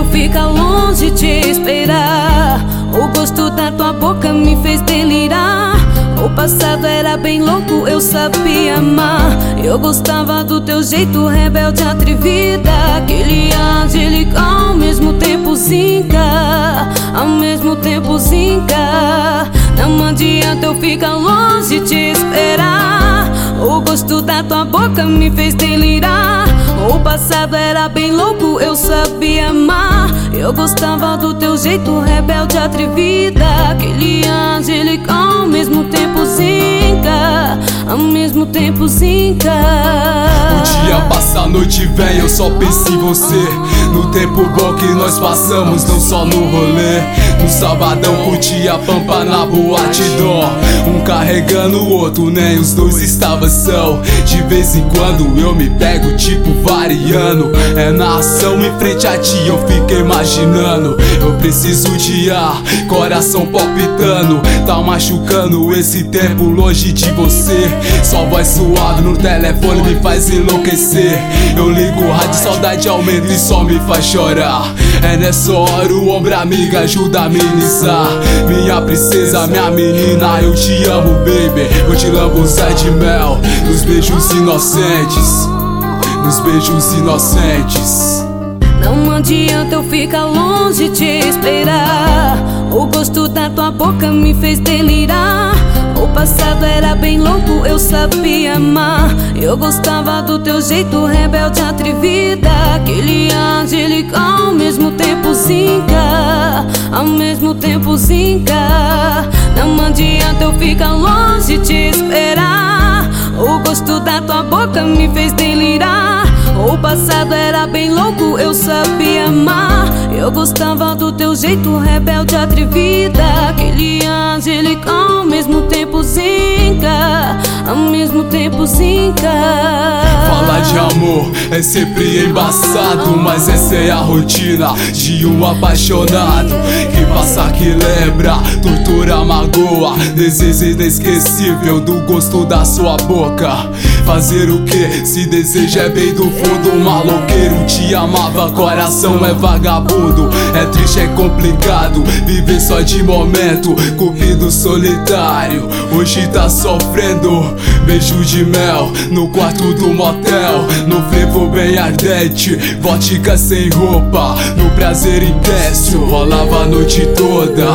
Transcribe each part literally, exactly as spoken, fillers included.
eu ficar longe te esperar. O gosto da tua boca me fez delirar. O passado era bem louco, eu sabia amar. Eu gostava do teu jeito rebelde, atrevida. Aquele angélico, ao mesmo tempo zinca, ao mesmo tempo zinca. Não adianta eu ficar longe te esperar. O gosto da tua boca me fez delirar. O passado era bem louco, eu sabia amar. Eu gostava do teu jeito rebelde, atrevida. Aquele angélico, ao mesmo tempo zinca, ao mesmo tempo zinca. O dia passa, a noite vem, eu só penso em você. No tempo bom que nós passamos, não só no rolê. No sabadão curtia a pampa na boate dó. Um carregando o outro, nem os dois estavam são. De vez em quando eu me pego tipo variando. É na ação em frente a ti, eu fico imaginando. Eu preciso de ar, coração palpitando. Tá machucando esse tempo longe de você. Só voz suave no telefone me faz enlouquecer. Eu ligo o rádio, saudade aumenta e só me faz chorar. É nessa hora o ombro amigo ajuda a amenizar. Minha princesa, minha menina, eu te amo, baby. Eu te lambuzar de mel, nos beijos inocentes, nos beijos inocentes. Não adianta eu ficar longe te esperar. O gosto da tua boca me fez delirar. O passado era bem louco, eu sabia amar. Eu gostava do teu jeito rebelde, atrevida. Aquele angélico, ao mesmo tempo zinca, ao mesmo tempo zinca. Não adianta eu ficar longe te esperar. O gosto da tua boca me fez delirar. O passado era bem louco, eu sabia amar. Eu gostava do teu jeito rebelde, atrevida. Aquele angélico, ao mesmo tempo zinca, ao mesmo tempo zinca. Falar de amor é sempre embaçado, mas essa é a rotina de um apaixonado. Que passa, que lembra, tortura, magoa. Desejo inesquecível do gosto da sua boca. Fazer o que se deseja é bem do fundo. Maloqueiro te amava, coração é vagabundo. É triste, é complicado viver só de momento. Cupido solitário, hoje tá sofrendo. Beijo de mel no quarto do motel. No frevo bem ardente, vodka sem roupa. No prazer intenso, rolava a noite toda.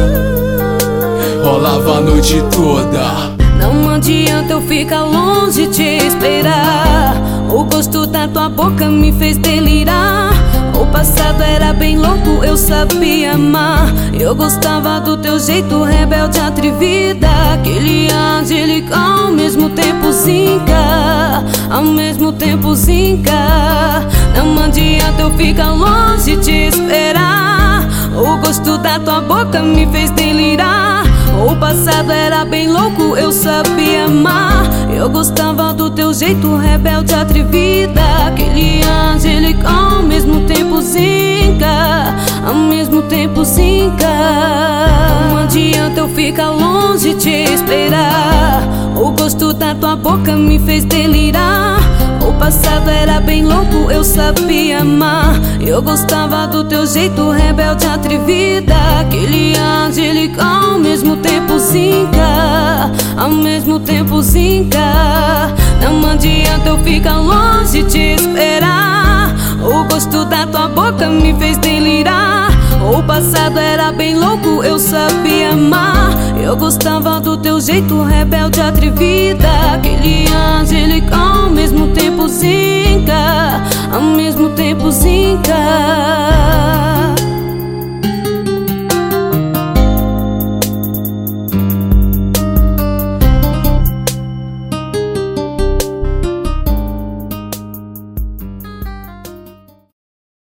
Rolava a noite toda. Não adianta eu ficar longe te esperar. O gosto da tua boca me fez delirar. O passado era bem louco, eu sabia amar. Eu gostava do teu jeito rebelde, atrevida. Aquele angélico, ao mesmo tempo zinca, ao mesmo tempo zinca. Não adianta eu ficar longe te esperar. O gosto da tua boca me fez delirar. O passado era bem louco, eu sabia amar. Eu gostava do teu jeito rebelde, atrevida. Aquele angélico, ao mesmo tempo zinca, ao mesmo tempo zinca. Não adianta eu ficar longe te esperar. O gosto da tua boca me fez delirar. O passado era bem louco, eu sabia amar. Eu gostava do teu jeito rebelde, atrevida. Aquele angélico, ao mesmo tempo zinca, ao mesmo tempo zinca. Não adianta eu ficar longe te esperar. O gosto da tua boca me fez delirar. O passado era bem louco, eu sabia amar. Eu gostava do teu jeito rebelde, atrevida. Aquele angélico, ao mesmo tempo zinca, ao mesmo tempo zinca.